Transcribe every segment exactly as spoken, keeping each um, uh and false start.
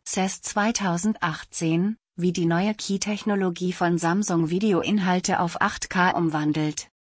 C E S zweitausendachtzehn, wie die neue Key-Technologie von Samsung Videoinhalte auf acht K umwandelt.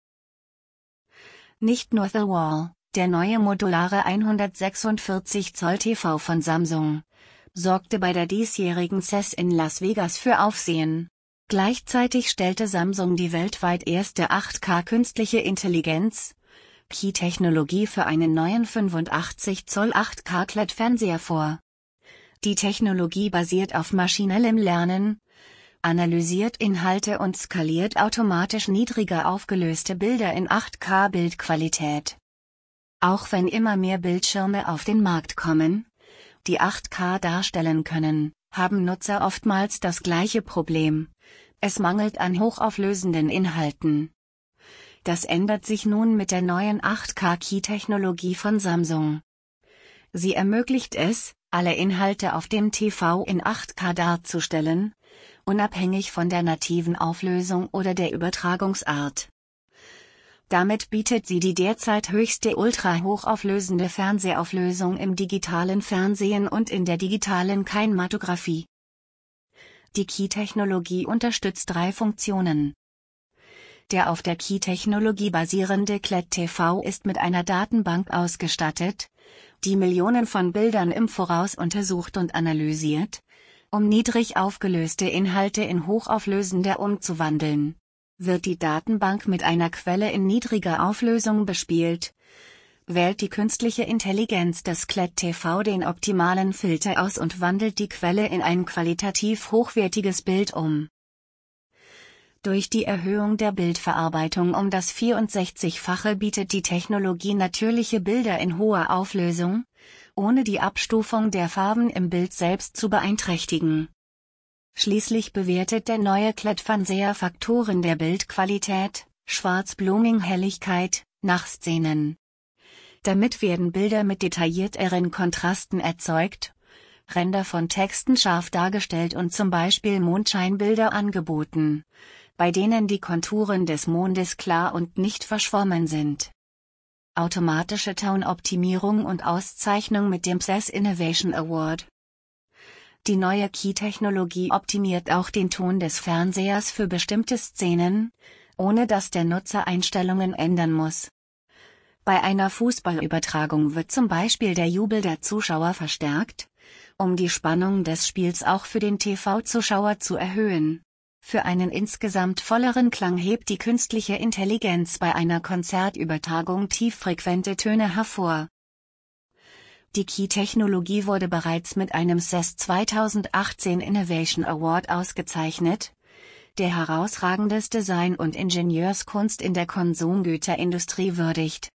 Nicht nur The Wall, der neue modulare hundertsechsundvierzig Zoll T V von Samsung, sorgte bei der diesjährigen C E S in Las Vegas für Aufsehen. Gleichzeitig stellte Samsung die weltweit erste acht K künstliche Intelligenz Key-Technologie für einen neuen fünfundachtzig Zoll acht K Q L E D-Fernseher vor. Die Technologie basiert auf maschinellem Lernen, analysiert Inhalte und skaliert automatisch niedriger aufgelöste Bilder in acht K Bildqualität. Auch wenn immer mehr Bildschirme auf den Markt kommen, die acht K darstellen können, haben Nutzer oftmals das gleiche Problem: es mangelt an hochauflösenden Inhalten. Das ändert sich nun mit der neuen acht K Key-Technologie von Samsung. Sie ermöglicht es, alle Inhalte auf dem T V in acht K darzustellen, unabhängig von der nativen Auflösung oder der Übertragungsart. Damit bietet sie die derzeit höchste ultra-hochauflösende Fernsehauflösung im digitalen Fernsehen und in der digitalen Kinematographie. Die Key-Technologie unterstützt drei Funktionen. Der auf der Key-Technologie basierende Q L E D-T V ist mit einer Datenbank ausgestattet, die Millionen von Bildern im Voraus untersucht und analysiert, um niedrig aufgelöste Inhalte in hochauflösende umzuwandeln. Wird die Datenbank mit einer Quelle in niedriger Auflösung bespielt, wählt die künstliche Intelligenz des Q L E D-T V den optimalen Filter aus und wandelt die Quelle in ein qualitativ hochwertiges Bild um. Durch die Erhöhung der Bildverarbeitung um das vierundsechzigfache bietet die Technologie natürliche Bilder in hoher Auflösung, ohne die Abstufung der Farben im Bild selbst zu beeinträchtigen. Schließlich bewertet der neue Q L E D-Fernseher Faktoren der Bildqualität, Schwarz-Blooming-Helligkeit, Nachszenen. Damit werden Bilder mit detaillierteren Kontrasten erzeugt, Ränder von Texten scharf dargestellt und zum Beispiel Mondscheinbilder angeboten, bei denen die Konturen des Mondes klar und nicht verschwommen sind. Automatische Tonoptimierung und Auszeichnung mit dem C E S Innovation Award. Die neue Key-Technologie optimiert auch den Ton des Fernsehers für bestimmte Szenen, ohne dass der Nutzer Einstellungen ändern muss. Bei einer Fußballübertragung wird zum Beispiel der Jubel der Zuschauer verstärkt, um die Spannung des Spiels auch für den T V-Zuschauer zu erhöhen. Für einen insgesamt volleren Klang hebt die künstliche Intelligenz bei einer Konzertübertragung tieffrequente Töne hervor. Die Key-Technologie wurde bereits mit einem C E S zweitausendachtzehn Innovation Award ausgezeichnet, der herausragendes Design und Ingenieurskunst in der Konsumgüterindustrie würdigt.